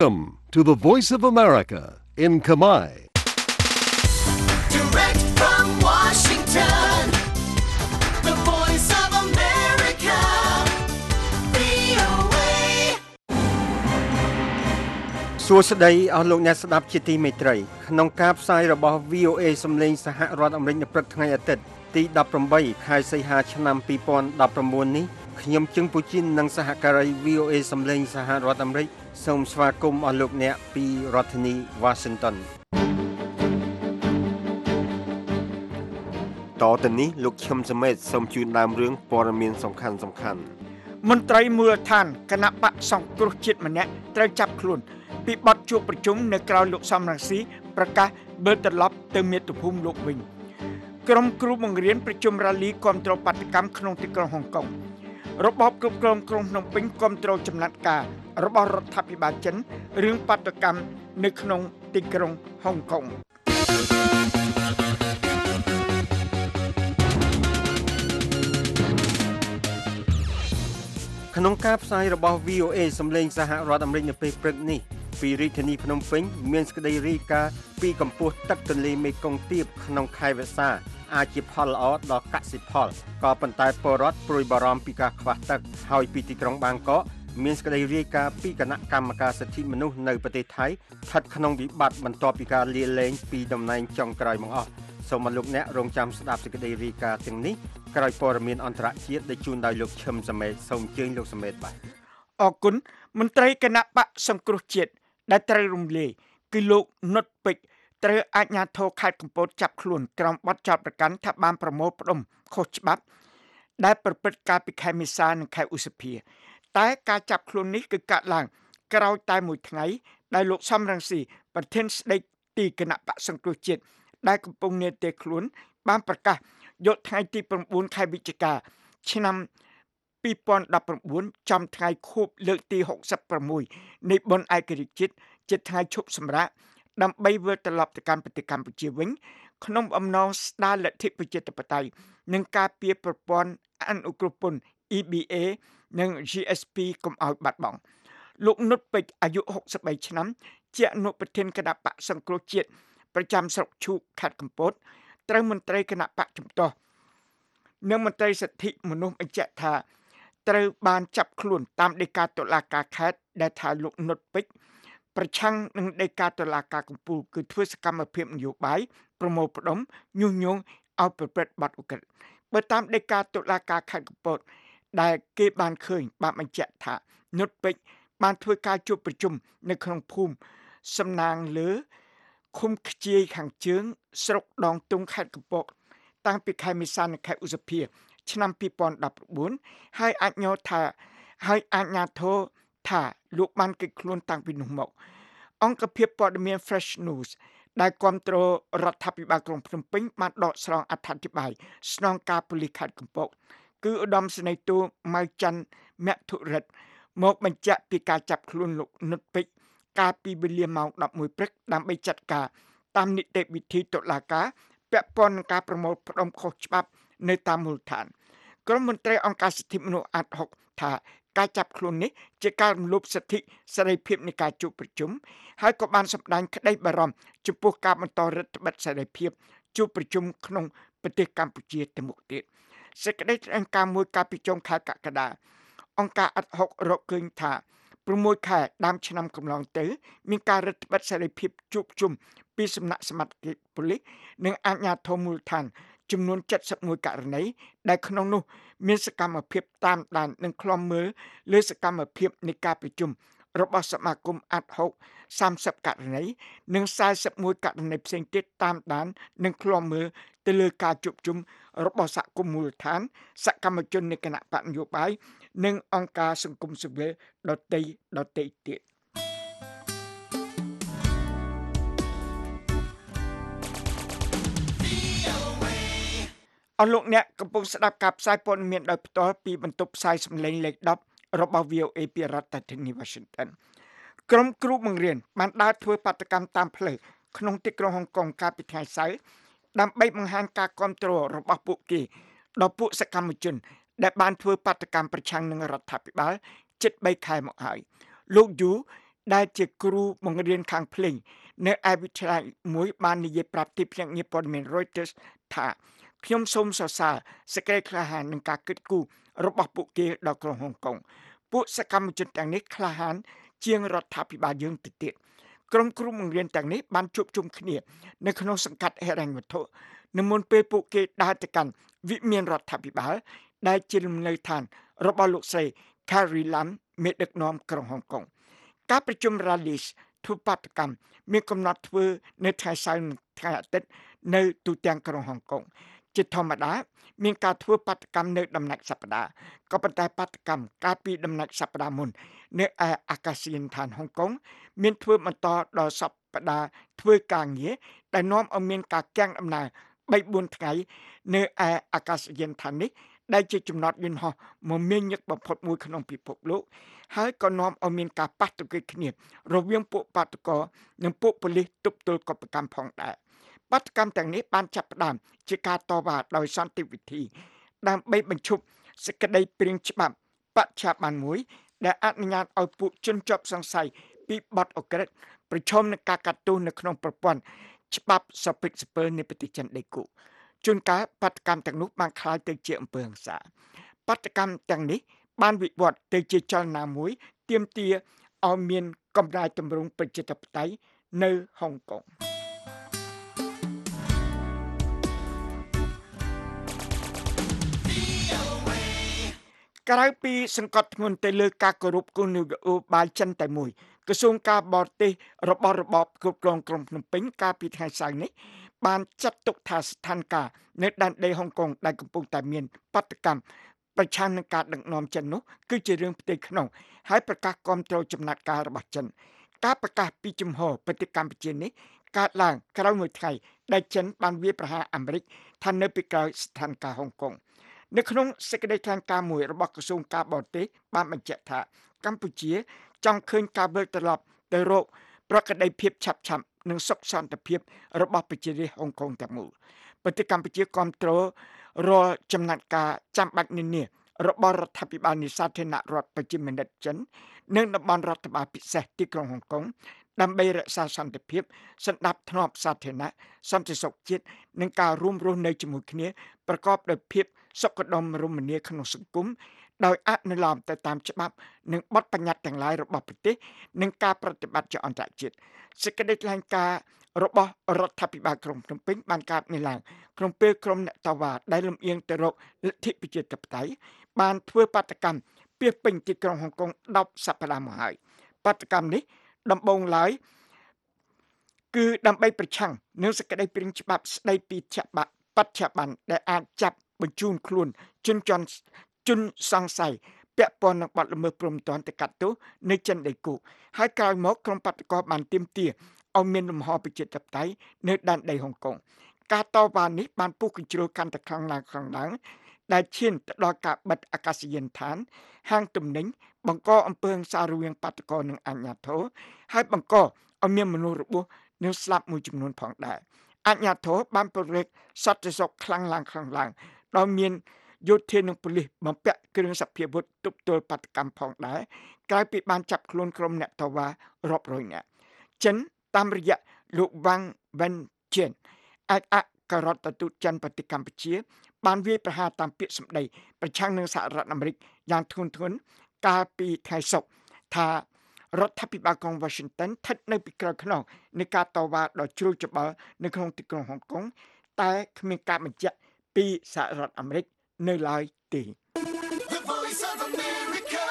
Welcome to the Voice of America in Khmer. Direct from Washington, the Voice of America, VOA. សួស្តីអស់លោកអ្នកស្ដាប់ជាទីមេត្រីក្នុងការផ្សាយរបស់ VOA សំឡេងសហរដ្ឋអាមេរិកនៅព្រឹកថ្ងៃអាទិត្យទី18ខែសីហាឆ្នាំ2019នេះខ្ញុំជឹងពូជីននិងសហការី VOA សំឡេងសហរដ្ឋអាមេរិកសូមស្វាគមន៍អស់លោកអ្នកពីរដ្ឋធានី Washington តទៅនេះលោកឈឹមសមេតសូមជូនដើមរឿងព័ត៌មានសំខាន់មន្ត្រីមូលដ្ឋានគណៈបកសង្គ្រោះជាតិម្នាក់ត្រូវចាប់ខ្លួនពីបទជួបប្រជុំនៅក្រៅលោកសំរងស៊ីប្រកាសវិលត្រឡប់ទៅមាតុភូមិលោកវិញក្រុមគ្រូបង្រៀនប្រជុំរ៉ាលីគាំទ្របាតកម្មក្នុងទីក្រុងហុងកុងរបបគ្រប់គ្រងក្រុងភ្នំពេញគាំទ្រចំណាត់ការរបស់រដ្ឋាភិបាលចិនរឿងបាតកម្មនៅក្នុងទីក្រុងហុងកុងក្នុងការផ្សាយរបស់ VOA សំឡេងសហរដ្ឋអាមេរិកនៅពេលព្រឹកនេះពីរាជធានីភ្នំពេញមានសេចក្តីរាយការណ៍ពីកម្ពស់ទឹកទន្លេមេគង្គទាបក្នុងខែវស្សាអាចជាផលល្អដល់កសិផលក៏ប៉ុន្តែពលរដ្ឋព្រួយបារម្ភពីការខ្វះទឹកហើយពីទីក្រុងបាងកកមានសេចក្តីរាយការណ៍ពីគណៈកម្មការសិទ្ធិមនុស្សនៅប្រទេសថៃស្ថិតក្នុងវិបត្តិបន្ទាប់ពីការលាលែងពីតំណែងចុងក្រោយមកអស់សូមអរលោកអ្នករងចាំស្ដាប់សេចក្តីរាយការណ៍ទាំងនេះក្រោយព័ត៌មានអន្តរជាតិដែលជូនដោយលោកឈឹមសមេតសូមអញ្ជើញលោកសមេតបាទអរគុណមន្ត្រីគណៈបកសង្គ្រោះជាតិដែលត្រូវរំលាយគឺលោកនុតពេជ្រត្រូវអាជ្ញាធរខេត្តកំពតចាប់ខ្លួនក្រោមបទចោទប្រកាន់ថាបានប្រមូលផ្ដុំខុសច្បាប់ដែលប្រព្រឹត្តកាលពីខែមេសានិងខែឧសភាតែការចាប់ខ្លួននេះគឺកាត់ឡើងក្រោយតែមួយថ្ងៃដែលលោកសំរងស៊ីប្រធានស្ដីទីគណៈបកសង្គ្រោះជាតិដែលកំពុងនាទីខ្លួនបានប្រកាសយកថ្ងៃទី9ខែវិច្ឆិកាឆ្នាំ2019ចំថ្ងៃខួបលើកទី66នៃបុណ្យឯករាជ្យជាតិជាថ្ងៃឈប់សម្រាកដើម្បីវិលត្រឡប់ទៅកាន់ប្រទេសកម្ពុជាវិញក្នុងអំណងស្ដារលទ្ធិប្រជាធិបតេយ្យនិងការពារប្រព័ន្ធអនុគ្រោះពន្ធ EBA និង GSP កុំឲ្យបាត់បង់លោកនុតពេជ្រអាយុ63ឆ្នាំជាអនុប្រធានគណៈបកសង្គ្រោះជាតិប្រចាំស្រុកឈូកខេត្តកំពតត្រូវមន្ត្រីគណៈបកជំទាស់និងមន្ត្រីសិទ្ធិមនុស្សបញ្ជាក់ថាត្រូវបានចាប់ខ្លួនតាមដីកាតុលាការខេត្តដែលថាលោកនុតពេជ្រប្រឆាំងនឹងដីកាតុលាការកំពូលគឺធ្វើសកម្មភាពនយោបាយប្រមូលផ្ដុំញុះញង់ឲ្យប្រព្រឹត្តបទឧក្រិដ្ឋបើតាមដីកាតុលាការខេត្តកំពតដែលគេបានឃើញបានបញ្ជាក់ថានុតពេជ្របានធ្វើការជួបប្រជុំនៅក្នុងភូមិសំណាងលើឃុំខ្ជាយខាងជើងស្រុកដងទុងខេត្តកំពតតាំងពីខែមេសានិងខែឧសភាឆ្នាំ2019ហើយអាជ្ញាធរថាលោកបានគេចខ្លួនតាំងពីនោះមកអង្គភាពព័ត៌មាន Fresh News ដែលគាំទ្ររដ្ឋាភិបាលក្រុងភ្នំពេញបានដកស្រង់អត្ថាធិប្បាយស្នងការប៉ូលីសខេត្តកំពតគឺឧត្តមសេនីយ៍តួម៉ៅច័ន្ទមធុរិទ្ធមកបញ្ជាក់ពីការចាប់ខ្លួនលោកនុតពេជ្រកាលពីវេលាម៉ោង 11 ព្រឹកដើម្បីចាត់ការតាមនីតិវិធីតុលាការពាក់ព័ន្ធនឹងការប្រមូលផ្ដុំខុសច្បាប់នៅតាមមូលដ្ឋានក្រុមមន្ត្រីអង្គការសិទ្ធិមនុស្សអាត់ហុកថាការចាប់ខ្លួននេះជាការរំលោភសិទ្ធិសេរីភាពនៃការជួបប្រជុំហើយក៏បានសម្ដែងក្តីបារម្ភចំពោះការបន្តរដ្ឋបិទសេរីភាពជួបប្រជុំក្នុងប្រទេសកម្ពុជាទៅមុខទៀតសេចក្តីថ្លែងការណ៍មួយកាលពីចុងខែកក្កដាអង្គការអាត់ហុករកឃើញថា6ខែដើមឆ្នាំកន្លងទៅមានការរដ្ឋបិទសេរីភាពជួបជុំពីសំណាក់សមាជិកប៉ូលីសនិងអាជ្ញាធរមូលដ្ឋានចំនួន71ករណីដែលក្នុងនោះមានសកម្មភាពតាមដាននិងឃ្លាំមើលលើសកម្មភាពនៃការប្រជុំរបស់សមាគមអាត់ហុក30ករណីនិង41ករណីផ្សេងទៀតតាមដាននិងឃ្លាំមើលទៅលើការជួបជុំរបស់សហគមន៍មូលដ្ឋានសកម្មជននៃគណៈបកនយោបាយនិងអង្គការសង្គមស៊ីវិលដទៃទៀតអស់លោកអ្នកកំពុងស្ដាប់ការផ្សាយព័ត៌មានដោយផ្ទាល់ពីបន្ទប់ផ្សាយសម្លេងលេខ10របស់ VOA ពីរដ្ឋធានី Washington ក្រុមគ្រូបង្រៀនបានដើរធ្វើបាតកម្មតាមផ្លូវក្នុងទីក្រុងហុងកុងកាលពីថ្ងៃសៅរ៍ដើម្បីបង្ហាញការគាំទ្ររបស់ពួកគេដល់ពួកសកម្មជនដែលបានធ្វើបាតកម្មប្រឆាំងនឹងរដ្ឋាភិបាលជិត3ខែមកហើយលោកយូដែលជាគ្រូបង្រៀនខាងភ្លេងនៅឯវិទ្យាល័យមួយបាននិយាយប្រាប់ទីភ្នាក់ងារព័ត៌មាន Reuters ថាខ្ញុំសូមសរសើរសេចក្តីក្លាហាននិងការគិតគូររបស់ពួកគេដល់ក្រុងហុងកុងពួកសកម្មជនទាំងនេះក្លាហានជាងរដ្ឋាភិបាលយើងទៅទៀតក្រុមគ្រូបង្រៀនទាំងនេះបានជួបជុំគ្នានៅក្នុងសង្កាត់ហិរញ្ញវត្ថុនៅមុនពេលពួកគេដើរទៅកាន់វិមានរដ្ឋាភិបាលដែលជាលំនៅឋានរបស់លោកស្រី Carrie Lam មេដឹកនាំក្រុងហុងកុងការប្រជុំ Rallies ធ្វើបាតកម្មមានកំណត់ធ្វើនៅថ្ងៃសៅរ៍និងថ្ងៃអាទិត្យនៅទូទាំងក្រុងហុងកុងជាធម្មតាមានការធ្វើបាតកម្មនៅដំណាច់សប្តាហ៍ក៏ប៉ុន្តែបាតកម្មកាលពីដំណាច់សប្តាហ៍មុននៅឯអាកាសយានដ្ឋានហុងកុងមានធ្វើបន្តដល់សប្តាហ៍ធ្វើការងារដែលនាំឲ្យមានការកាំងដំណើរ 3-4 ថ្ងៃនៅឯអាកាសយានដ្ឋាននេះដែលជាចំណតយន្តហោះមមាញឹកបំផុតមួយក្នុងពិភពលោកហើយក៏នាំឲ្យមានការប៉ះទង្គិចគ្នារវាងពួកបាតុករនិងពួកប៉ូលីសទប់ទល់កុបកម្មផងដែរបាតុកម្មទាំងនេះបានចាប់ផ្ដើមជាការតវ៉ាដោយសន្តិវិធីដើម្បីបញ្ឈប់សេចក្តីព្រាងច្បាប់បច្ឆាបានមួយដែលអនុញ្ញាតឲ្យពួកជនជាប់សង្ស័យពីបទអក្រិតប្រឈមនឹងការកាត់ទោសនៅក្នុងប្រព័ន្ធច្បាប់សពិកសពិលនៃប្រទេសចិនដីគោកជួនកាលបាតុកម្មទាំងនោះបានคล้ายទៅជាអំពើហិង្សាបាតុកម្មទាំងនេះបានវិវត្តទៅជាចលនាមួយទាមទារឲ្យមានកម្រាយទម្រង់ប្រជាធិបតេយ្យនៅហុងកុងក្រៅពីសង្កត់ធ្ងន់ទៅលើការគោរពគោលនយោបាយចិនតែមួយក្រសួងការបរទេសរបស់របបគ្រប់គ្រងក្រុងភ្នំពេញកាលពីថ្ងៃសៅរ៍នេះបានចាត់ទុកថាស្ថានភាពនៅដែនដីហុងកុងដែលកំពុងតែមានបាតុកម្មប្រឆាំងនឹងការដឹកនាំចិននោះគឺជារឿងផ្ទៃក្នុងហើយប្រកាសគាំទ្រចំណាត់ការរបស់ចិនការប្រកាសពីជំហរប្រទេសកម្ពុជានេះកើតឡើងក្រោយមួយថ្ងៃដែលចិនបានវាយប្រហារអាមេរិកថានៅពីក្រោយស្ថានភាពហុងកុងនៅក្នុងសេចក្តីថ្លែងការណ៍មួយរបស់ក្រសួងការបរទេសបានបញ្ជាក់ថាកម្ពុជាចង់ឃើញការវិលត្រឡប់ទៅរកប្រក្រតីភាពឆាប់និងសុខសន្តិភាពរបស់ប្រជារាស្ត្រហុងកុងទាំងមូលប្រទេសកម្ពុជាគាំទ្ររាល់ចំណាត់ការចាំបាច់នានារបស់រដ្ឋាភិបាលនៃសាធារណរដ្ឋប្រជាមានិតចិននិងតំបន់រដ្ឋបាលពិសេសទីក្រុងហុងកុងដើម្បីរក្សាសន្តិភាពសណ្ដាប់ធ្នាប់សាធារណៈសន្តិសុខជាតិនិងការរួមរស់នៅជាមួយគ្នាប្រកបដោយភាពសុខដុមរមនាក្នុងសង្គមដោយអនុលោមទៅតាមច្បាប់និងបទបញ្ញត្តិទាំងឡាយរបស់ប្រទេសនិងការប្រតិបត្តិជាអន្តរជាតិសេចក្តីថ្លែងការណ៍របស់រដ្ឋាភិបាលក្រុងភ្នំពេញបានកើតមានឡើងក្នុងពេលក្រុមអ្នកតវ៉ាដែលលំអៀងទៅរកលទ្ធិប្រជាធិបតេយ្យបានធ្វើបាតកម្មពាសពេញទីក្រុងហុងកុង10សប្តាហ៍មកហើយបាតកម្មនេះដំបូងឡើយគឺដើម្បីប្រឆាំងនឹងសេចក្តីព្រាងច្បាប់ស្តីពីបច្ឆាបានដែលអាចចាប់បញ្ជូនខ្លួនជនសង្ស័យពាក់ព័ន្ធនឹងបទល្មើសព្រហ្មទណ្ឌទៅកាត់ទោសនៅចិនដីគោកហើយក្រោយមកក្រុមបាតុករបានទាមទារឲ្យមានលំហប្រជាធិបតេយ្យនៅដែនដីហុងកុងការតវ៉ានេះបានពុះកញ្ជ្រោលកាន់តែខ្លាំងឡើងដែលឈានទៅដល់ការបិទអាកាសយានដ្ឋានហាងទំនិញបង្កអំពើហិង្សារវាងបាតុករនិងអាជ្ញាធរហើយបង្កឲ្យមានមនុស្សរបួសនិងស្លាប់មួយចំនួនផងដែរអាជ្ញាធរបានពង្រឹងសន្តិសុខខ្លាំងឡើងដោយមានយោធានិងប៉ូលីសបំពាក់គ្រឿងសព្វាវុធទប់ទល់បាតុកម្មផងដែរក្រោយពីបានចាប់ខ្លួនក្រុមអ្នកតវ៉ារាប់រយនាក់ចិនតាមរយៈលោកវ៉ាងវិនជៀនឯកអគ្គរដ្ឋទូតចិនប្រទេសកម្ពុជាបានវាយប្រហារតាមពាក្យសម្ដីប្រឆាំងនឹងសហរដ្ឋអាមេរិកយ៉ាងធ្ងន់ធ្ងរកាលពីថ្ងៃសុក្រថារដ្ឋាភិបាលក្រុង Washington ស្ថិតនៅពីក្រោយខ្នងនៃការតវ៉ាដ៏ជ្រួលច្បល់នៅក្នុងទីក្រុងហុងកុងតែគ្មានការបញ្ជាក់ពីសហរដ្ឋអាមេរិកនៅឡើយទេ The Voice of America,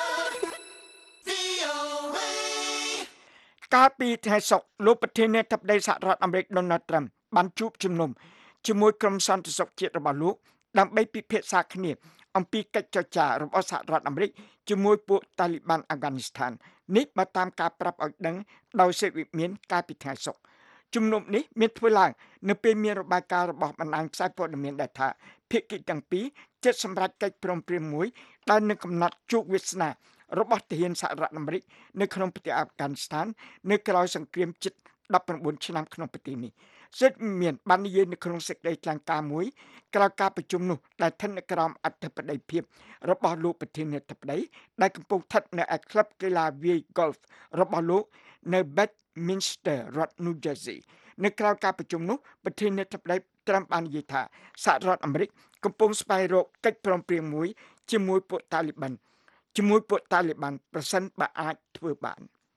VOA. កាលពីថ្ងៃសុក្រលោកប្រធានាធិបតីសហរដ្ឋអាមេរិក Donald Trump បានជួបជំនុំជាមួយក្រុមសន្តិសុខជាតិរបស់លោកដើម្បីពិភាក្សាគ្នាអំពីកិច្ចចរចារបស់សហរដ្ឋអាមេរិកជាមួយពួកតាលីបានអាហ្គានីស្ថាននេះបើតាមការប្រាប់ឲ្យដឹងដោយសេចវិមានកាលពីថ្ងៃសុក្រជំនុំនេះមានធ្វើឡើងនៅពេលមានរបាយការណ៍របស់បណ្ដាញផ្សាយព័ត៌មានដែលថាភាគីទាំងពីរជិតសម្រេចកិច្ចព្រមព្រៀងមួយដែលនឹងកំណត់ជោគវាសនារបស់ទាហានសហរដ្ឋអាមេរិកនៅក្នុងប្រទេសអាហ្វហ្គានីស្ថាននៅក្រោយសង្គ្រាមជិត19ឆ្នាំក្នុងប្រទេសនេះសិទ្ធិមានបាននិយាយនៅក្នុងសេចក្តីថ្លែងការណ៍មួយក្រោយការប្រជុំនោះដែលស្ថិតនៅក្រោមអធិបតីភាពរបស់លោកប្រធានាធិបតីដែលកំពុងស្ថិតនៅឯក្លឹបកីឡាវាយ Golf របស់លោកនៅ Bedminster រដ្ឋ New Jersey នៅក្រៅការប្រជុំនោះប្រធានាធិបតីត្រាំបាននិយាយថាសហរដ្ឋអាមេរិកកំពុងស្វែងរកកិច្ចព្រមព្រៀងមួយជាមួយពួកតាលីប៊ាន់ប្រសិនបើអាចធ្វើបាន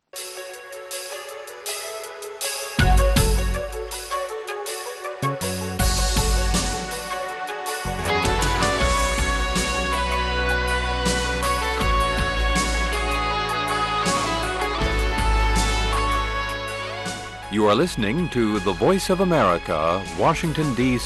You are listening to the Voice of America, Washington, D.C.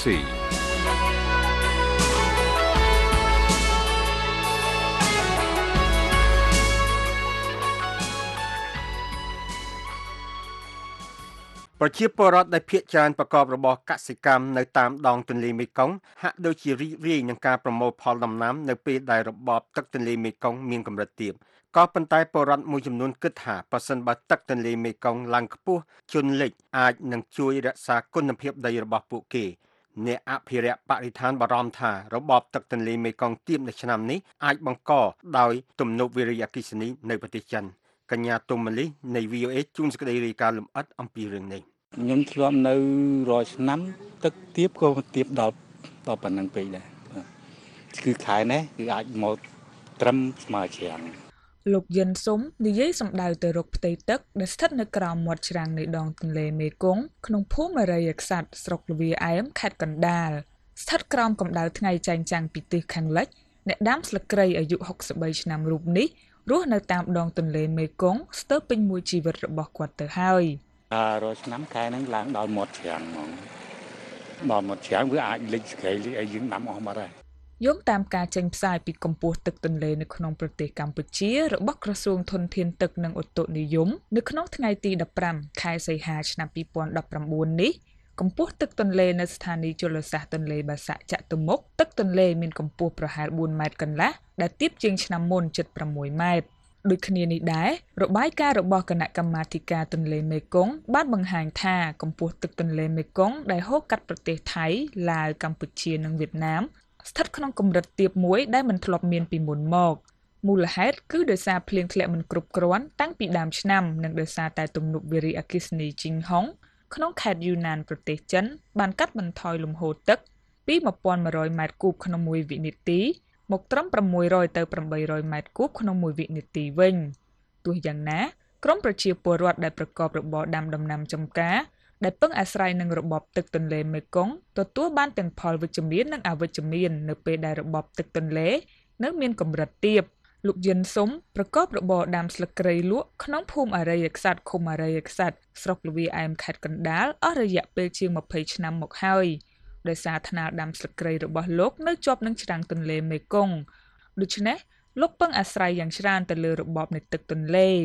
ប្រជាពលរដ្ឋដែលភាគច្រើនប្រកបរបរកសិកម្មនៅតាមដងទន្លេមេគង្គហាក់ដូចជារីករាយនឹងការប្រមូលផលដំណាំនៅពេលដែលរបបទឹកទន្លេមេគង្គមានកម្រិតទាបក៏ប៉ុន្តែពលរដ្ឋមួយចំនួនគិតថាប្រសិនបើទឹកទន្លេមេគង្គឡើងខ្ពស់ជន់លិចអាចនឹងជួយរក្សាគុណភាពដីរបស់ពួកគេអ្នកអភិរក្សបរិស្ថានបារម្ភថារបបទឹកទន្លេមេគង្គទាបនៅឆ្នាំនេះអាចបង្កដោយទំនប់វារីអគ្គិសនីនៅប្រទេសចិនកញ្ញាទុំម៉ាលីនៃ VOA ជួនសេចក្តីរាយការណ៍លម្អិតអំពីរឿងនេះខ្ញុំធ្លាប់នៅរាល់ឆ្នាំទឹកទាបក៏ទាបដល់ប៉ុណ្ណឹងពេកដែរគឺខែនេះគឺអាចមកត្រឹមស្មើច្រាំងលោកយិនស៊ុំនិយាយសំដៅទៅរកផ្ទៃទឹកដែលស្ថិតនៅក្រោមមាត់ច្រាំងនៃដងទន្លេមេគង្គក្នុងភូមិអរិយក្សត្រស្រុកលវាអែមខេត្តកណ្ដាលស្ថិតក្រោមកម្ដៅថ្ងៃចែងចាំងពីទិសខាងលិចអ្នកដាំស្លឹកគ្រៃអាយុ63ឆ្នាំរូបនេះរស់នៅតាមដងទន្លេមេគង្គស្ទើរពេញមួយជីវិតរបស់គាត់ទៅហើយរាល់ឆ្នាំខែហ្នឹងឡើងដល់មាត់ច្រាំងហ្មងដល់មាត់ច្រាំងវាអាចលិចស្ក្រៃលិចអីយើងដាំអស់បាត់ហើយយោងតាមការចេញផ្សាយពីកម្ពស់ទឹកទន្លេនៅក្នុងប្រទេសកម្ពុជារបស់ក្រសួងធនធានទឹកនិងឧតុនិយមនៅក្នុងថ្ងៃទី 15 ខែសីហាឆ្នាំ 2019 នេះកម្ពស់ទឹកទន្លេនៅស្ថានីយជលសាស្ត្រទន្លេបាសាក់ចតុមុខទឹកទន្លេមានកម្ពស់ប្រហែល 4 ម៉ែត្រកន្លះដែលទាបជាងឆ្នាំមុនជិត 6 ម៉ែត្រដូចគ្នានេះដែររបាយការណ៍របស់គណៈកម្មាធិការទន្លេមេគង្គបានបង្ហាញថាកម្ពស់ទឹកទន្លេមេគង្គដែលហូរកាត់ប្រទេសថៃឡាវកម្ពុជានិងវៀតណាមស្ថិតក្នុងកម្រិតទាបមួយដែលមិនធ្លាប់មានពីមុនមកមូលហេតុគឺដោយសារភ្លៀងធ្លាក់មិនគ្រប់គ្រាន់តាំងពីដើមឆ្នាំនិងដោយសារតែទំនប់វារីអគ្គិសនីជីងហុងក្នុងខេត្តយូណានប្រទេសចិនបានកាត់បន្ថយលំហូរទឹកពី 1,100 ម៉ែត្រគូបក្នុងមួយវិនាទីមកត្រឹម 600 ទៅ 800 ម៉ែត្រគូបក្នុងមួយវិនាទីវិញទោះយ៉ាងណាក្រមប្រជាពលរដ្ឋដែលប្រកបរបរដាំដំណាំចម្ការដែលពឹងអាស្រ័យនឹងរបបទឹកទន្លេមេគង្គទទួលបានទាំងផលវិជ្ជមាននិងអវិជ្ជមាននៅពេលដែលរបបទឹកទន្លេនៅមានកម្រិតទាបលោកយិនស៊ុំប្រកបរបរដាំស្លឹកគ្រៃលក់ក្នុងភូមិអរិយក្សត្រឃុំអរិយក្សត្រស្រុកលវាអែមខេត្តកណ្ដាលអស់រយៈពេលជាង 20 ឆ្នាំមកហើយដោយសារថ្នាលដាំស្លឹកគ្រៃរបស់លោកនៅជាប់នឹងច្រាំងទន្លេមេគង្គដូច្នេះលោកពឹងអាស្រ័យយ៉ាងច្រើនទៅលើរបបនៃទឹកទន្លេ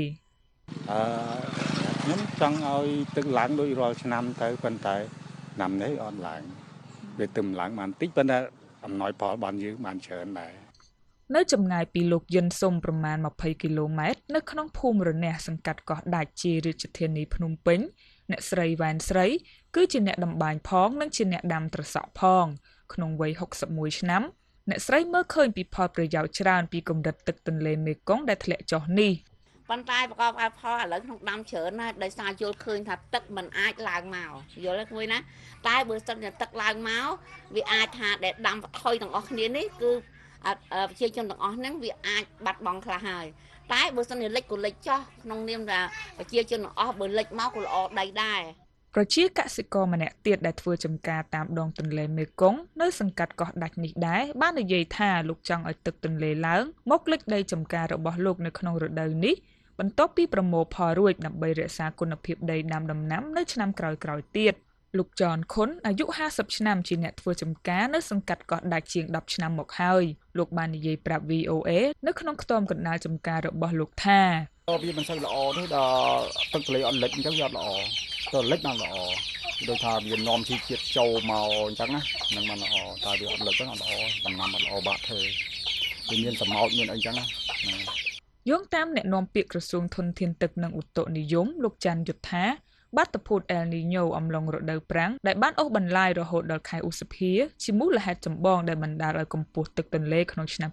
ខ្ញុំចង់ឲ្យទឹកឡើងដូចរាល់ឆ្នាំទៅប៉ុន្តែឆ្នាំនេះអត់ឡើងវាទៅឡើងបានតិចប៉ុន្តែអំណោយផលបានយើងបានច្រើនដែរនៅចម្ងាយពីលោកយិនស៊ុំប្រមាណ 20 គីឡូម៉ែត្រនៅក្នុងភូមិរនះសង្កាត់កោះដាច់ជារាជធានីភ្នំពេញអ្នកស្រីវ៉ែនស្រីគឺជាអ្នកតម្បាញផងនិងជាអ្នកដាំត្រសក់ផងក្នុងវ័យ61ឆ្នាំអ្នកស្រីមើលឃើញពីផលប្រយោជន៍ច្រើនពីកម្រិតទឹកទន្លេមេគង្គដែលធ្លាក់ចុះនេះប៉ុន្តែប្រកបអាផលឥឡូវក្នុងដាំច្រើនណាស់ដោយសារយល់ឃើញថាទឹកมันអាចឡើងមកយល់ឃើញណាតែបើសិនជាទឹកឡើងមកវាអាចថាដែលដាំបថុយទាំងអស់គ្នានេះគឺប្រជាជនទាំងអស់ហ្នឹងវាអាចបាត់បង់ខ្លះហើយតែបើសិនជាលិចក៏លិចចោះក្នុងនាមថាប្រជាជនទាំងអស់បើលិចមកក៏ល្អដីដែរប្រជាកសិករម្នាក់ទៀតដែលធ្វើចំការតាមដងទន្លេមេគង្គនៅសង្កាត់កោះដាច់នេះដែរបាននិយាយថាលោកចង់ឲ្យទឹកទន្លេឡើងមកលិចដីចំការរបស់លោកនៅក្នុងរដូវនេះបន្ទាប់ពីប្រមូលផលរួចដើម្បីរក្សាគុណភាពដីដាំដំណាំនៅឆ្នាំក្រោយៗទៀតលោកចនខុនអាយុ50ឆ្នាំជាអ្នកធ្វើចំការនៅសង្កាត់កោះដាច់ជាង10ឆ្នាំមកហើយលោកបាននិយាយប្រាប់ VOA នៅក្នុងខ្ទមកណ្ដាលចំការរបស់លោកថាវាមិនសូវល្អទេដល់ទឹកទន្លេអត់លិចអញ្ចឹងវាអត់ល្អទៅលិចបានល្អដូចថាវានាំជីជាតិចូលមកអញ្ចឹងណានឹងបានល្អតែវាអត់លិចហ្នឹងអត់ល្អដំណាំអត់ល្អបាក់ធ្វើវាមានសម្ោតមានអីចឹងណាយោងតាមអ្នកនាំពាក្យក្រសួងធនធានទឹកនិងឧតុនិយមលោកច័ន្ទយុទ្ធាបាតុភូត El Niño អំឡុងរដូវប្រាំងដែលបានអូសបន្លាយរហូតដល់ខែឧសភាជាមូលហេតុចម្បងដែលបណ្ដាលឲ្យកម្ពស់ទឹកទន្លេក្នុងឆ្នាំ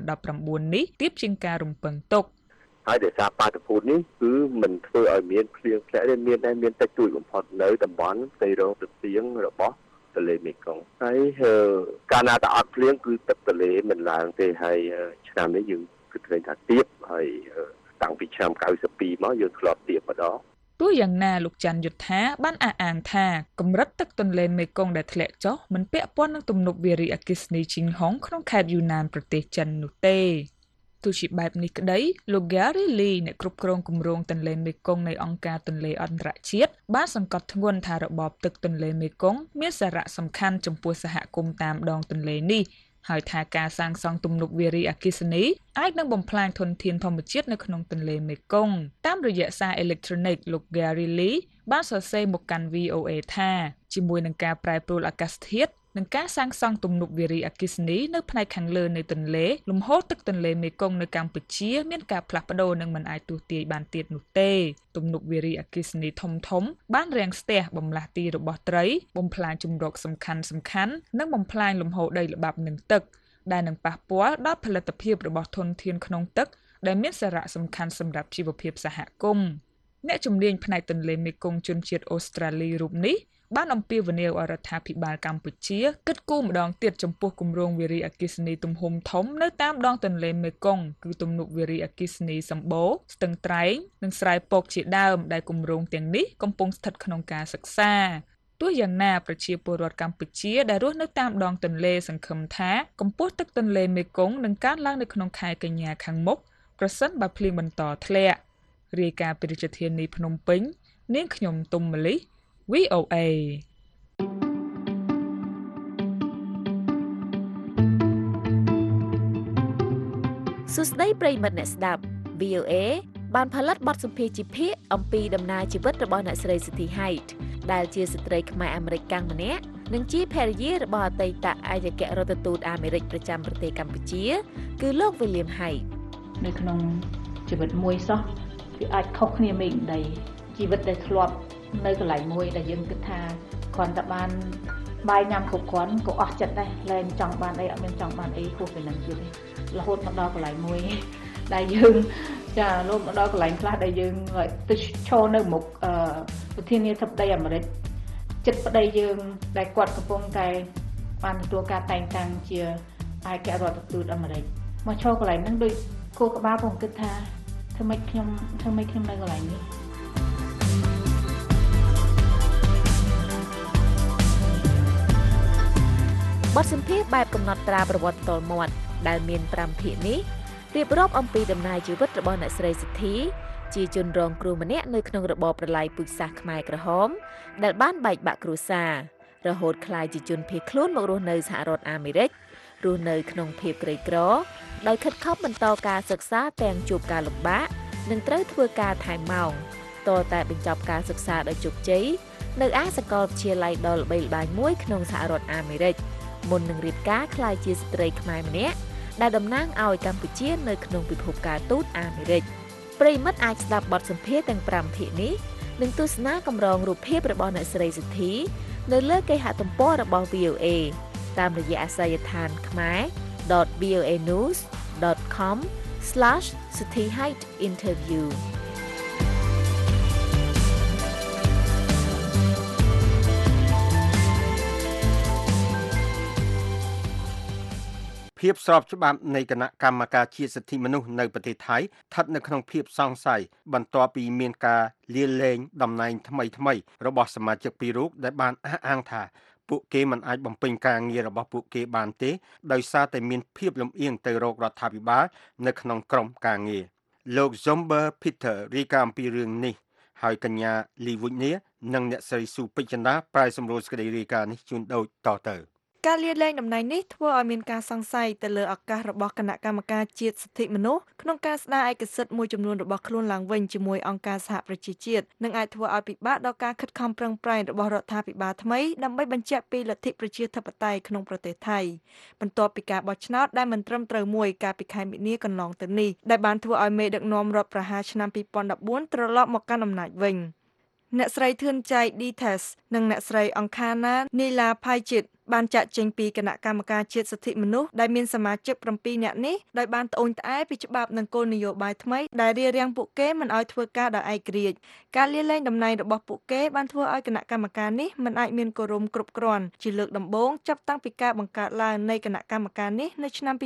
2019នេះទាបជាងការរំពឹងទុកហើយដោយសារបាតុភូតនេះគឺមិនធ្វើឲ្យមានភ្លៀងធ្លាក់ទេមានតិចតួចបំផុតនៅតំបន់ផ្ទៃរងទន្លេរបស់ទន្លេមេគង្គហើយកាលណាតែអត់ភ្លៀងគឺទឹកទន្លេមិនឡើងទេហើយឆ្នាំនេះយើងគិតឃើញថាទាបហើយតាំងពីឆ្នាំ92មកយើងធ្លាប់ទាបម្ដងទោះយ៉ាងណាលោកច័ន្ទយុទ្ធាបានអះអាងថាកម្រិតទឹកទន្លេមេគង្គដែលធ្លាក់ចុះមិនពាក់ព័ន្ធនឹងទំនប់វារីអគ្គិសនីជីងហុងក្នុងខេត្តយូណានប្រទេសចិននោះទេទោះជាបែបនេះក្តីលោក Gary Lee អ្នកគ្រប់គ្រងគម្រោងទន្លេមេគង្គនៃអង្គការទន្លេអន្តរជាតិបានសង្កត់ធ្ងន់ថារបបទឹកទន្លេមេគង្គមានសារៈសំខាន់ចំពោះសហគមន៍តាមដងទន្លេនេះហើយថាការសាងសង់ទំនប់វារីអគ្គិសនីអាចនឹងបំផ្លាញធនធានធម្មជាតិនៅក្នុងទន្លេមេគង្គតាមរយៈសារអេឡិចត្រូនិកលោក Gary Lee បានសរសេរមកកាន់ VOA ថាជាមួយនឹងការប្រែប្រួលអាកាសធាតុនឹងការសាងសង់ទំនប់វារីអគ្គិសនីនៅផ្នែកខាងលើនៃទន្លេលំហូរទឹកទន្លេមេគង្គនៅកម្ពុជាមានការផ្លាស់ប្ដូរនិងមិនអាចទស្សន៍ទាយបានទៀតនោះទេទំនប់វារីអគ្គិសនីធំបានរាំងស្ទះបំលាស់ទីរបស់ត្រីបំផ្លាញជម្រកសំខាន់និងបំផ្លាញលំហូរដីល្បាប់និងទឹកដែលនឹងប៉ះពាល់ដល់ផលិតភាពរបស់ធនធានក្នុងទឹកដែលមានសារៈសំខាន់សម្រាប់ជីវភាពសហគមន៍អ្នកជំនាញផ្នែកទន្លេមេគង្គជនជាតិអូស្ត្រាលីរូបនេះបានអំពាវនាវរដ្ឋាភិបាលកម្ពុជាគិតគូរម្ដងទៀតចំពោះគម្រោងវារីអគ្គិសនីទំហំធំនៅតាមដងទន្លេមេគង្គគឺទំនប់វារីអគ្គិសនីសម្បូរស្ទឹងត្រែងនិងស្រែពកជាដើមដែលគម្រោងទាំងនេះកំពុងស្ថិតក្នុងការសិក្សាទោះយ៉ាងណាប្រជាពលរដ្ឋកម្ពុជាដែលរស់នៅតាមដងទន្លេសង្ឃឹមថាកម្ពស់ទឹកទន្លេមេគង្គនឹងកើនឡើងនៅក្នុងខែកញ្ញាខាងមុខប្រសិនបើភ្លៀងបន្តធ្លាក់រាយការណ៍ពីរាជធានីភ្នំពេញនាងខ្ញុំទុំម៉ាលីVOA សួស្តីប្រិយមិត្តអ្នកស្ដាប់ VOA បានផលិតបទសម្ភាសន៍ជាភាគអំពីដំណើរជីវិតរបស់អ្នកស្រី Siti Height ដែលជាស្ត្រីខ្មែរអាមេរិកកាំងម្នាក់និងជាភរិយារបស់អតីតឯកអគ្គរដ្ឋទូតអាមេរិកប្រចាំប្រទេសកម្ពុជាគឺលោក William Height នៅក្នុងជីវិតមួយសោះគឺអាចខុសគ្នាមេឃដីជីវិតដែលធ្លាប់នៅកន្លែងមួយដែលយើងគិតថាគ្រាន់តែបានបាយញ៉ាំគ្រប់គ្រាន់ក៏អស់ចិត្តដែរលែងចង់បានអីអត់មានចង់បានអីហួសពីនឹងទៀតទេរហូតមកដល់កន្លែងមួយដែលយើងចាលោកមកដល់កន្លែងខ្លះដែលយើងទៅឈរនៅមុខប្រធានាធិបតីអាមេរិកចិត្តប្តីយើងដែលគាត់កំពុងតែបានទទួលការតែងតាំងជាឯកអគ្គរដ្ឋទូតអាមេរិកមកឈរកន្លែងហ្នឹងដូចគោលក្បាលผมគិតថាធ្វើម៉េចខ្ញុំនៅកន្លែងនេះបទសម្ភាសន៍បែបកំណត់ត្រាប្រវត្តិផ្ទាល់មាត់ដែលមាន5ភាគនេះរៀបរាប់អំពីដំណើរជីវិតរបស់អ្នកស្រីសិទ្ធីជាជនរងគ្រោះម្នាក់នៅក្នុងរបបប្រល័យពូជសាសន៍ខ្មែរក្រហមដែលបានបែកបាក់គ្រួសាររហូតក្លាយជាជនភៀសខ្លួនមករស់នៅសហរដ្ឋអាមេរិករស់នៅក្នុងភាពក្រីក្រដោយខិតខំបន្តការសិក្សាទាំងជួបការលំបាកនិងត្រូវធ្វើការថែមម៉ោងតតែបញ្ចប់ការសិក្សាដោយជោគជ័យនៅឯសាកលវិទ្យាល័យដ៏ល្បីល្បាញមួយក្នុងសហរដ្ឋអាមេរិកមុននឹងរៀបការក្លាយជាស្ត្រីខ្មែរម្នាក់ដែលតំណាងឲ្យកម្ពុជានៅក្នុងពិភពការទូតអាមេរិកប្រិយមិត្តអាចស្ដាប់បទសម្ភាសន៍ទាំង5ភាគនេះនិងទស្សនាកម្រងរូបភាពរបស់អ្នកស្រីសិទ្ធីនៅលើគេហទំព័ររបស់ VOA តាមរយៈអាសយដ្ឋានkhmer.voanews.com/sithightinterview ភាពស្របច្បាប់នៃគណៈកម្មការជាតិសិទ្ធិមនុស្សនៅប្រទេសថៃស្ថិតនៅក្នុងភាពសង្ស័យបន្ទាប់ពីមានការលាលែងតំណែងថ្មីរបស់សមាជិកពីររូបដែលបានអះអាងថាពួកគេមិនអាចបំពេញការងាររបស់ពួកគេបានទេដោយសារតែមានភាពលំអៀងទៅរករដ្ឋាភិបាលនៅក្នុងក្រុមការងារលោក Zomber Peter រាយការណ៍អំពីរឿងនេះហើយកញ្ញា Lee Wignia និងអ្នកស្រីស៊ូពេជ្រចិន្តាប្រែសម្រួលសេចក្តីរាយការណ៍នេះជូនដូចតទៅការលាលែងតំណែងនេះធ្វើឲ្យមានការសង្ស័យទៅលើឱកាសរបស់គណៈកម្មការជាតិសិទ្ធិមនុស្សក្នុងការស្ដារឯកសិទ្ធិមួយចំនួនរបស់ខ្លួនឡើងវិញជាមួយអង្គការសហប្រជាជាតិនិងអាចធ្វើឲ្យពិបាកដល់ការខិតខំប្រឹងប្រែងរបស់រដ្ឋាភិបាលថ្មីដើម្បីបញ្ជាក់ពីលទ្ធិប្រជាធិបតេយ្យក្នុងប្រទេសថៃបន្ទាប់ពីការបោះឆ្នោតដែលមិនត្រឹមត្រូវមួយកាលពីខែមីនាកន្លងទៅនេះដែលបានធ្វើឲ្យមេដឹកនាំរដ្ឋប្រហារឆ្នាំ2014ត្រឡប់មកកាន់អំណាចវិញអ្នកស្រីធឿនចៃ Ditas និងអ្នកស្រីអង្ខាណា Nila Phaichit បានចាក់ចេញពីគណៈកម្មការជាតិសិទ្ធិមនុស្សដែលមានសមាជិក7នាក់នេះដោយបានត្អូញត្អែពីច្បាប់និងគោលនយោបាយថ្មីដែលរារាំងពួកគេមិនឲ្យធ្វើការដោយឯករាជ្យការលាលែងតំណែងរបស់ពួកគេបានធ្វើឲ្យគណៈកម្មការនេះមិនអាចមានគោរមគ្រប់គ្រាន់ជាលើកដំបូងចាប់តាំងពីការបង្កើតឡើងនៃគណៈកម្មការនេះនៅឆ្នាំ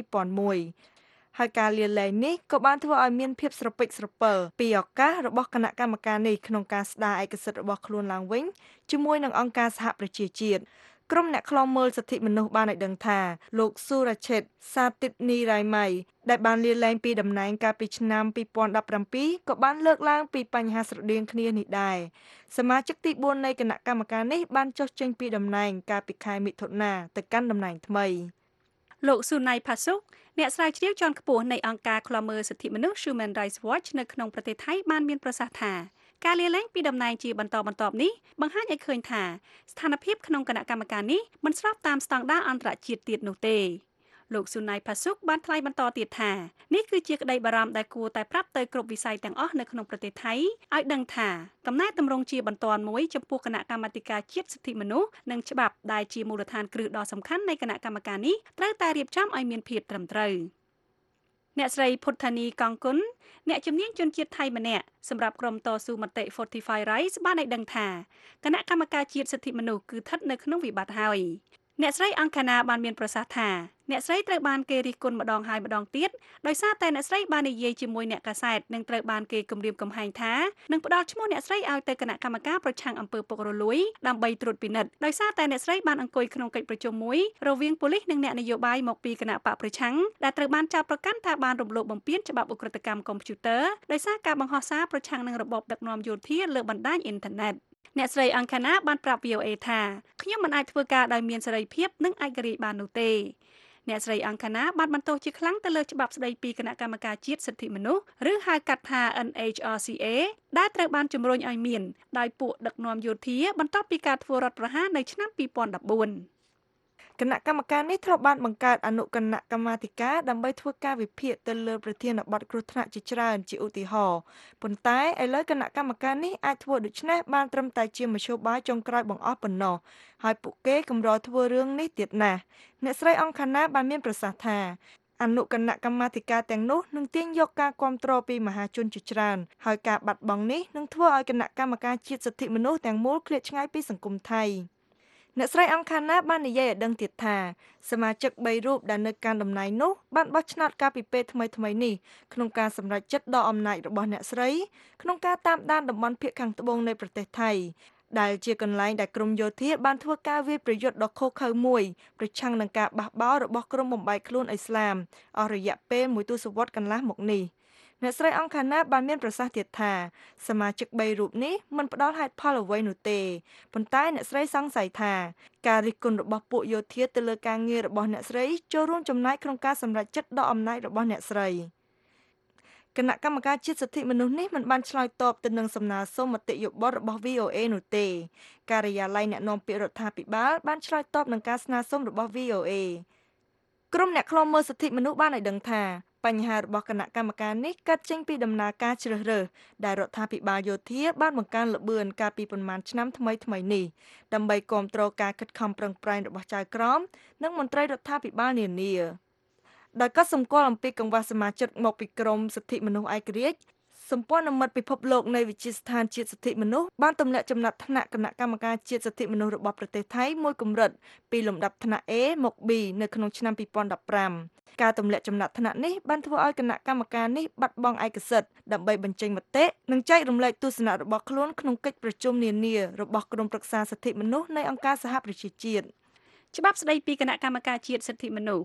2001ហើយការលាលែងនេះក៏បានធ្វើឲ្យមានភាពស្រពេចស្រពិលពីឱកាសរបស់គណៈកម្មការនេះក្នុងការស្ដារឯកសិទ្ធិរបស់ខ្លួនឡើងវិញជាមួយនឹងអង្គការសហប្រជាជាតិក្រុមអ្នកខ្លំមើលសិទ្ធិមនុស្សបានឲ្យដឹងថាលោកស៊ូរ៉ាឆេត សាទិតនីរ៉ៃម៉ៃដែលបានលាលែងពីតំណែងកាលពីឆ្នាំ2017ក៏បានលើកឡើងពីបញ្ហាស្រដៀងគ្នានេះដែរសមាជិកទី4នៃគណៈកម្មការនេះបានចុះចេញពីតំណែងកាលពីខែមិថុនាទៅកាន់តំណែងថ្មីលោកស៊ូណៃផាស៊ុកអ្នកស្រាវជ្រាវជាន់ខ្ពស់នៃអង្គការឃ្លាំមើលសិទ្ធិមនុស្ស Human Rights Watch នៅក្នុងប្រទេសថៃបានមានប្រសាសន៍ថាការលាលែងពីតំណែងជាបន្តបន្ទាប់នេះបង្ហាញឲ្យឃើញថាស្ថានភាពក្នុងគណៈកម្មការនេះមិនស្របតាមស្តង់ដារអន្តរជាតិទៀតនោះទេលោកស៊ូណៃផាស៊ុកបានថ្លែងបន្តទៀតថានេះគឺជាក្តីបារម្ភដែលគួរតែប្រាប់ទៅគ្រប់វិស័យទាំងអស់នៅក្នុងប្រទេសថៃឲ្យដឹងថាកំណែទម្រង់ជាបន្ទាន់មួយចំពោះគណៈកម្មាធិការជាតិសិទ្ធិមនុស្សនិងច្បាប់ដែលជាមូលដ្ឋានគ្រឹះដ៏សំខាន់នៃគណៈកម្មការនេះត្រូវតែរៀបចំឲ្យមានភាពត្រឹមត្រូវអ្នកស្រីភុទ្ធានីកង្គុនអ្នកជំនាញជនជាតិថៃម្នាក់សម្រាប់ក្រុមតស៊ូមតិ 45 Rights បានឲ្យដឹងថាគណៈកម្មការជាតិសិទ្ធិមនុស្សគឺស្ថិតនៅក្នុងវិបត្តិហើយអ្នកស្រីអង្គកាណាបានមានប្រសាសន៍ថាអ្នកស្រីត្រូវបានគេរិះគន់ម្ដងហើយម្ដងទៀតដោយសារតែអ្នកស្រីបាននិយាយជាមួយអ្នកកាសែតនិងត្រូវបានគេគំរាមកំហែងថានឹងផ្ដល់ឈ្មោះអ្នកស្រីឲ្យទៅគណៈកម្មការប្រឆាំងអំពើពុករលួយដើម្បីត្រួតពិនិត្យដោយសារតែអ្នកស្រីបានអង្គុយក្នុងកិច្ចប្រជុំមួយរវាងប៉ូលីសនិងអ្នកនយោបាយមកពីគណៈបកប្រឆាំងដែលត្រូវបានចាប់ប្រកាន់ថាបានរំលោភបំពានច្បាប់ឧក្រិដ្ឋកម្មកុំព្យូទ័រដោយសារការបង្ហោះសារប្រឆាំងនឹងរបបដឹកនាំយោធាលើបណ្ដាញអ៊ីនធឺណិតអ្នកស្រីអង្គកាណាបានប្រាប់ VOA ថាខ្ញុំមិនអាចធ្វើការដោយមានសេរីភាពនិងឯករាជ្យបាននោះទេអ្នកស្រីអង្គកាណាបានបន្ទោសជាខ្លាំងទៅលើច្បាប់ស្តីពីគណៈកម្មការជាតិសិទ្ធិមនុស្សឬហៅកាត់ថា NHRCA ដែលត្រូវបានជំរុញឲ្យមានដោយពួកដឹកនាំយោធាបន្ទាប់ពីការធ្វើរដ្ឋប្រហារនៅឆ្នាំ2014គណៈកម្មការនេះធ្លាប់បានបង្កើតអនុគណៈកម្មាធិការដើម្បីធ្វើការវិភាគទៅលើប្រធានបទគ្រោះថ្នាក់ជាច្រើនជាឧទាហរណ៍ប៉ុន្តែឥឡូវគណៈកម្មការនេះអាចធ្វើដូច្នេះបានត្រឹមតែជាមធ្យោបាយចុងក្រោយបង្អស់ប៉ុណ្ណោះហើយពួកគេកម្រធ្វើរឿងនេះទៀតណាស់អ្នកស្រីអង្គខាណាបានមានប្រសាសន៍ថាអនុគណៈកម្មាធិការទាំងនោះនឹងទាញយកការគាំទ្រពីមហាជនជាច្រើនហើយការបាត់បង់នេះនឹងធ្វើឲ្យគណៈកម្មការជាតិសិទ្ធិមនុស្សទាំងមូលឃ្លាតឆ្ងាយពីសង្គមថៃអ្នកស្រីអង្គខាណាបាននិយាយឲ្យដឹងទៀតថាសមាជិក3រូបដែលនៅកាន់តំណែងនោះបានបោះឆ្នោតកាលពីពេលថ្មីៗនេះក្នុងការសម្រេចចិត្តដ៏អំណាចរបស់អ្នកស្រីក្នុងការតាមដានតំបន់ភាគខាងត្បូងនៃប្រទេសថៃដែលជាកន្លែងដែលក្រមយោធាបានធ្វើការវាយប្រយុទ្ធដ៏ឃោរឃៅមួយប្រឆាំងនឹងការបះបោររបស់ក្រុមបំបែកខ្លួនឥស្លាមអស់រយៈពេល1ទសវត្សរ៍កន្លះមកនេះអ្នកស្រីអង្គខាណាបានមានប្រសាសន៍ទៀតថាសមាជិក3រូបនេះមិនផ្ដល់ហេតុផលអ្វីនោះទេប៉ុន្តែអ្នកស្រីសង្ស័យថាការរិះគន់របស់ពួកយោធាទៅលើការងាររបស់អ្នកស្រីចូលរួមចំណែកក្នុងការសម្រេចចិត្តដ៏អំណាចរបស់អ្នកស្រីគណៈកម្មការជាតិសិទ្ធិមនុស្សនេះមិនបានឆ្លើយតបទៅនឹងសំណើសុំមតិយោបល់របស់ VOA នោះទេការិយាល័យអ្នកនាំពាក្យរដ្ឋាភិបាលបានឆ្លើយតបនឹងការស្នើសុំរបស់ VOA ក្រុមអ្នកឃ្លាំមើលសិទ្ធិមនុស្សបានឲ្យដឹងថាបញ្ហារបស់គណៈកម្មការនេះកើតចេញពីដំណើរការជ្រើសរើសដែលរដ្ឋាភិបាលយោធាបានបង្កើនល្បឿនកាលពីប្រមាណឆ្នាំថ្មីៗនេះដើម្បីគាំទ្រការខិតខំប្រឹងប្រែងរបស់ចៅក្រមនិងមន្ត្រីរដ្ឋាភិបាលនានាដែលក៏សម្គាល់អំពីកង្វះសមាជិកមកពីក្រមសិទ្ធិមនុស្សឯករាជ្យសម្ព័ន្ធមិត្តពិភពលោកនៃវិទ្យាស្ថានជាតិសិទ្ធិមនុស្សបានទម្លាក់ចំណាត់ថ្នាក់គណៈកម្មការជាតិសិទ្ធិមនុស្សរបស់ប្រទេសថៃមួយកម្រិតពីលំដាប់ថ្នាក់ A មក B នៅក្នុងឆ្នាំ2015ការទម្លាក់ចំណាត់ថ្នាក់នេះបានធ្វើឲ្យគណៈកម្មការនេះបាត់បង់ឯកសិទ្ធិដើម្បីបញ្ចេញមតិនិងចែករំលែកទស្សនៈរបស់ខ្លួនក្នុងកិច្ចប្រជុំនានារបស់ក្រុមប្រឹក្សាសិទ្ធិមនុស្សនៃអង្គការសហប្រជាជាតិច្បាប់ស្តីពីគណៈកម្មការជាតិសិទ្ធិមនុស្ស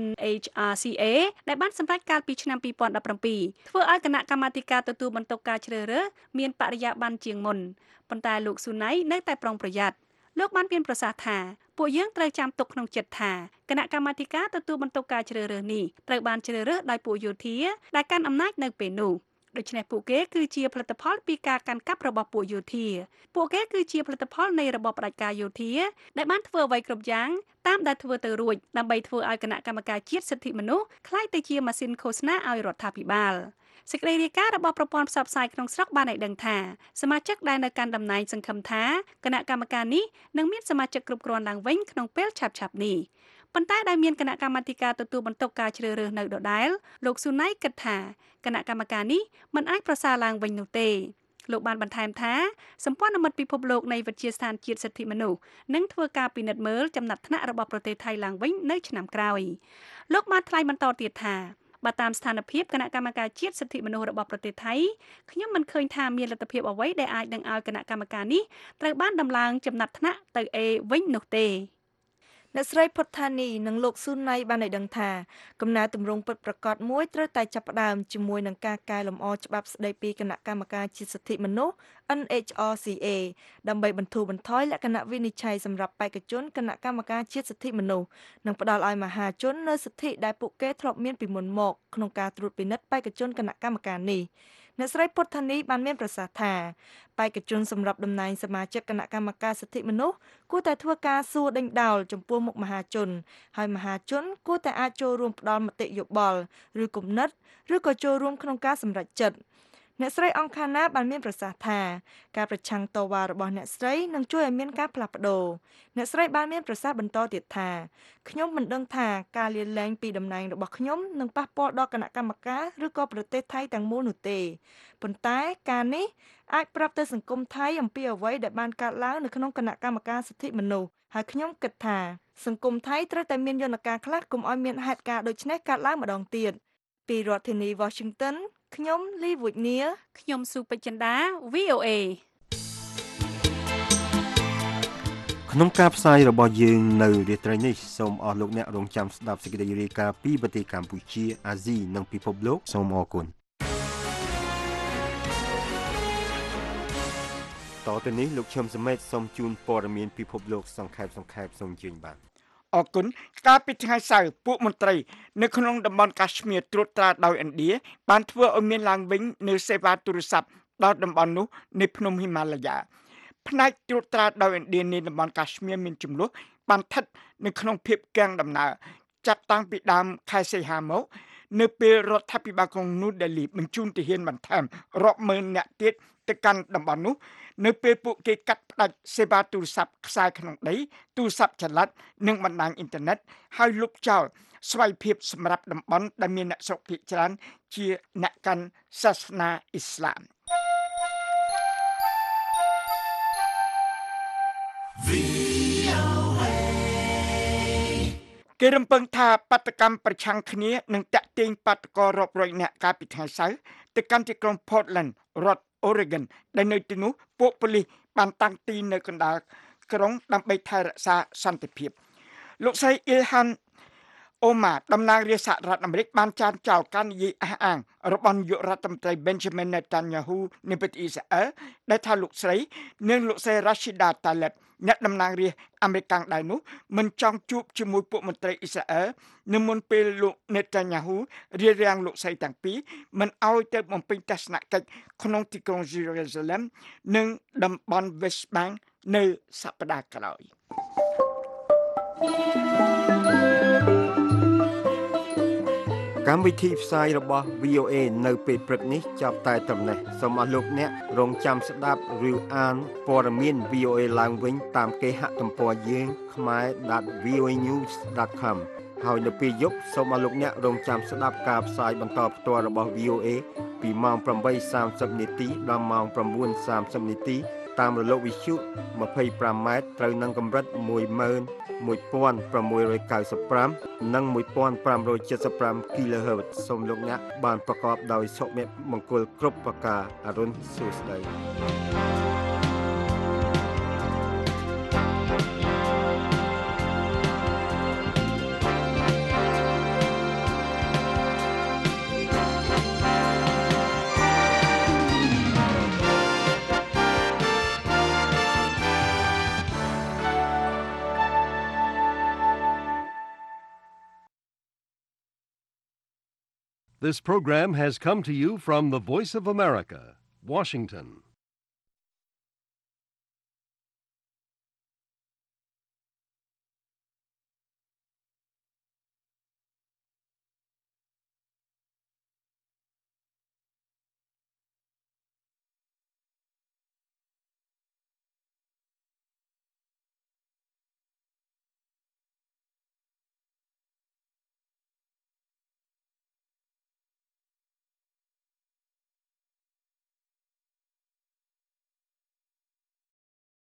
NHRCA ដែលបានសម្រេចកាលពីឆ្នាំ2017ធ្វើឲ្យគណៈកម្មាធិការទទួលបន្ទុកការជ្រើសរើសមានបរិយាបន្នជាងមុនប៉ុន្តែលោកស៊ូណៃនៅតែប្រុងប្រយ័ត្នលោកបានមានប្រសាសន៍ថាពួកយើងត្រូវចាំទុកក្នុងចិត្តថាគណៈកម្មាធិការទទួលបន្ទុកការជ្រើសរើសនេះត្រូវបានជ្រើសរើសដោយពួកយោធាដែលកាន់អំណាចនៅពេលនោះដូច្នេះពួកគេគឺជាផលិតផលពីការកាន់កាប់របស់ពួកយោធាពួកគេគឺជាផលិតផលនៃរបបផ្ដាច់ការយោធាដែលបានធ្វើអ្វីគ្រប់យ៉ាងតាមដែលធ្វើទៅរួចដើម្បីធ្វើឲ្យគណៈកម្មការជាតិសិទ្ធិមនុស្សក្លាយទៅជាម៉ាស៊ីនឃោសនាឲ្យរដ្ឋាភិបាលសេចក្តីរាយការណ៍របស់ប្រព័ន្ធផ្សព្វផ្សាយក្នុងស្រុកបានឲ្យដឹងថាសមាជិកដែលនៅកាន់តំណែងសង្ឃឹមថាគណៈកម្មការនេះនឹងមានសមាជិកគ្រប់គ្រាន់ឡើងវិញក្នុងពេលឆាប់ៗនេះប៉ុន្តែដែលមានគណៈកម្មាធិការទទួលបន្ទុកការជ្រើសរើសនៅដដែលលោកស៊ូណៃគិតថាគណៈកម្មការនេះមិនអាចប្រសើរឡើងវិញនោះទេលោកបានបន្ថែមថាសម្ព័ន្ធមិត្តពិភពលោកនៃវិទ្យាស្ថានជាតិសិទ្ធិមនុស្សនឹងធ្វើការពិនិត្យមើលចំណាត់ថ្នាក់របស់ប្រទេសថៃឡើងវិញនៅឆ្នាំក្រោយលោកបានថ្លែងបន្តទៀតថាបើតាមស្ថានភាពគណៈកម្មការជាតិសិទ្ធិមនុស្សរបស់ប្រទេសថៃខ្ញុំមិនឃើញថាមានលទ្ធភាពអ្វីដែលអាចនឹងឲ្យគណៈកម្មការនេះត្រូវបានដំឡើងចំណាត់ថ្នាក់ទៅ A វិញនោះទេអ្នកស្រីផុតថានីនិងលោកស៊ុនណៃបានឲ្យដឹងថាកំណែទម្រង់ពិតប្រាកដមួយត្រូវតែចាប់ផ្ដើមជាមួយនឹងការកែលម្អច្បាប់ស្តីពីគណៈកម្មការជាតិសិទ្ធិមនុស្ស NHRCA ដើម្បីបន្ធូរបន្ថយលក្ខណៈវិនិច្ឆ័យសម្រាប់បេក្ខជនគណៈកម្មការជាតិសិទ្ធិមនុស្សនិងផ្ដល់ឲ្យមហាជននូវសិទ្ធិដែលពួកគេធ្លាប់មានពីមុនមកក្នុងការត្រួតពិនិត្យបេក្ខជនគណៈកម្មការនេះអ្នកស្រីពុទ្ធនីបានមានប្រសាសន៍ថាបេក្ខជនសម្រាប់តំណែងសមាជិកគណៈកម្មការសិទ្ធិមនុស្សគួរតែធ្វើការសួរដេញដោលចំពោះមុខមហាជនហើយមហាជនគួរតែអាចចូលរួមផ្ដល់មតិយោបល់ឬគំនិតឬក៏ចូលរួមក្នុងការសម្រេចចិត្តអ្នកស្រីអង្គខាណាបានមានប្រសាសន៍ថាការប្រឆាំងតវ៉ារបស់អ្នកស្រីនឹងជួយឲ្យមានការផ្លាស់ប្ដូរអ្នកស្រីបានមានប្រសាសន៍បន្តទៀតថាខ្ញុំមិនដឹងថាការលាលែងពីតំណែងរបស់ខ្ញុំនឹងប៉ះពាល់ដល់គណៈកម្មការឬក៏ប្រទេសថៃទាំងមូលនោះទេប៉ុន្តែការនេះអាចប្រាប់ទៅសង្គមថៃអំពីអ្វីដែលបានកើតឡើងនៅក្នុងគណៈកម្មការសិទ្ធិមនុស្សហើយខ្ញុំគិតថាសង្គមថៃត្រូវតែមានយន្តការខ្លះកុំឲ្យមានហេតុការណ៍ដូចនេះកើតឡើងម្ដងទៀតពីរដ្ឋធានី Washington ខ្ញុំលីវូចនីខ្ញុំស៊ូពេជ្រចិន្តា VOA ក្នុងការផ្សាយរបស់យើងនៅរាត្រីនេះសូមអរលោកអ្នករងចាំស្ដាប់សេចក្តីរាយការណ៍ពីប្រទេសកម្ពុជាអាស៊ីនិងពិភពលោកសូមអរគុណតទៅនេះលោកឈឹមសមេតសូមជូនព័ត៌មានពិភពលោកសង្ខេបសូមជឿនបាទអរគុណកាលពីថ្ងៃសៅរ៍ពួកមន្ត្រីនៅក្នុងតំបន់កាಶ್មៀរត្រួតត្រាដោយឥណ្ឌាបានធ្វើឲ្យមានឡើងវិញនូវសេវាទូរស័ព្ទដល់តំបន់នោះនៃភ្នំហ៊ីម៉ាឡាយ៉ាផ្នែកត្រួតត្រាដោយឥណ្ឌានៃតំបន់កាಶ್មៀរមានចំនួនបានស្ថិតនៅក្នុងភាពកាំងដំណើរចាប់តាំងពីដើមខែសីហាមកនៅពេលរដ្ឋាភិបាលក្រុងនូដេលីបញ្ជូនទាហានបន្ថែមរាប់ម៉ឺននាក់ទៀតទៅកាន់តំបន់នោះនៅពេលពួកគេកាត់ផ្ដាច់សេវាទូរស័ព្ទខ្សែក្នុងដីទូរស័ព្ទចល័តនិងបណ្ដាញអ៊ីនធឺណិតហើយលុបចោលស្វ័យភាពសម្រាប់តំបន់ដែលមានអ្នកស្រុកភាគច្រើនជាអ្នកកាន់សាសនាអ៊ីស្លាមគេរំពឹងថាបាតកម្មប្រឆាំងគ្នានឹងតាក់ទាញបាតកោរាប់រយនាក់កាលពីថ្ងៃសៅរ៍ទៅកាន់ទីក្រុង Portland រដ្ឋ Oregon ដែលនៅទីនោះពួកប៉ូលីសបានតាំងទីនៅកណ្ដាលក្រុងដើម្បីថែរក្សាសន្តិភាពលោកស្រី Ilhan Omar តំណាងរាស្ត្រសហរដ្ឋអាមេរិកបានចានចោលការនិយាយអះអាងរបស់នាយករដ្ឋមន្ត្រី Benjamin Netanyahu នៃប្រទេសអ៊ីស្រាអែលដែលថាលោកស្រីនិងលោកស្រី Rashida Tlaib អ្នកតំណាងរាស្ត្រអាមេរិកដែរនោះមិនចង់ជួបជាមួយពួកមន្ត្រីអ៊ីស្រាអែលនៅមុនពេលលោក Netanyahu រារាំងលោកស្រីទាំងពីរមិនឲ្យទៅបំពេញទស្សនកិច្ចក្នុងទីក្រុង Jerusalem និងតំបន់ West Bank នៅសប្តាហ៍ក្រោយកម្មវិធីផ្សាយរបស់ VOA នៅពេលព្រឹកនេះចាប់តែត្រឹមនេះសូមអរលោកអ្នករងចាំស្ដាប់ឬអានព័ត៌មាន VOA ឡើងវិញតាមគេហទំព័រយើង khmer.voanews.com ហើយនៅពេលយប់សូមអរលោកអ្នករងចាំស្ដាប់ការផ្សាយបន្តផ្ទាល់របស់ VOA ពីម៉ោង 8:30 នាទីដល់ម៉ោង 9:30 នាទីតាមរលកវិទ្យុ 25 ម៉ែត្រត្រូវនឹងកម្រិត 11695 និង 1575 kHz សូមលោកអ្នកបានប្រកបដោយសុភមង្គលគ្រប់ប្រការអរុនសួស្តី This program has come to you from the Voice of America, Washington.